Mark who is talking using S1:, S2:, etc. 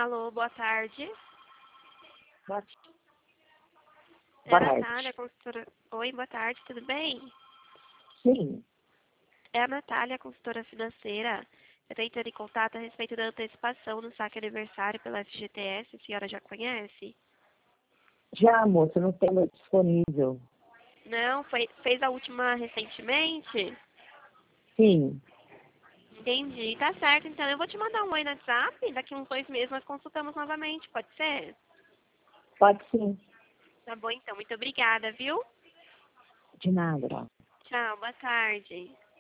S1: Alô, boa tarde.
S2: Boa
S1: É a
S2: tarde.
S1: Natália, consultora. Oi, boa tarde, tudo bem?
S2: Sim,
S1: É a Natália, consultora financeira. Eu estou entrando em contato a respeito da antecipação no saque aniversário pela FGTS. A senhora já conhece?
S2: já, moça, não tenho disponível.
S1: Não? Fez a última recentemente?
S2: Sim,
S1: Entendi. Tá certo, então eu vou te mandar um oi no WhatsApp. Daqui uns 2 meses nós consultamos novamente, pode ser?
S2: pode sim.
S1: Tá bom, então. Muito obrigada, viu?
S2: De nada.
S1: Tchau, boa tarde.